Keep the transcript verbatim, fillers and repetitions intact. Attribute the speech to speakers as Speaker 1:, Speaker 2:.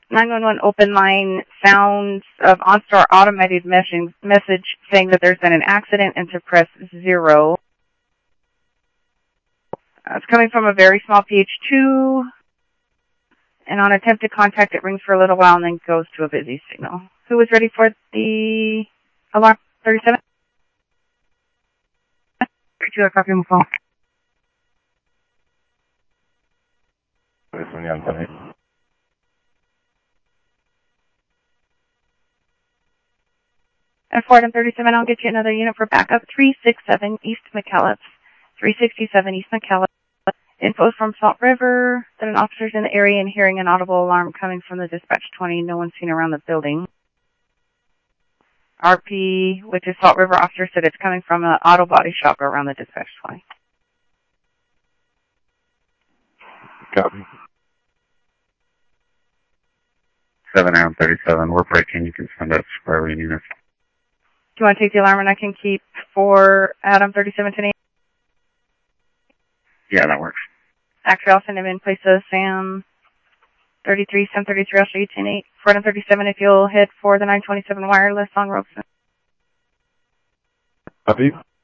Speaker 1: nine one one open line sounds of OnStar automated message, message saying that there's been an accident and to press zero. Uh, it's coming from a very small P H two, and on attempted contact it rings for a little while and then goes to a busy signal. Who is ready for the alarm thirty-seven? thirty-two, I copy on the phone. And Ford and thirty-seven, I'll get you another unit for backup. three sixty-seven East McKellips. three sixty-seven East McKellips. Info from Salt River that an officer's in the area and hearing an audible alarm coming from the dispatch twenty. No one's seen around the building. R P, which is Salt River officer, said it's coming from an auto body shop around the dispatch twenty.
Speaker 2: Copy. seven Adam thirty-seven, we're breaking. You can send us wherever you need us.
Speaker 1: Do you want to take the alarm and I can keep for Adam thirty-seven ten?
Speaker 2: Yeah, that works.
Speaker 1: Actually, I'll send him in place of Sam thirty-three, Sam thirty-three, I'll show you ten eight. For Adam thirty-seven, if you'll hit for the nine twenty-seven wireless on Robeson.
Speaker 2: Copy.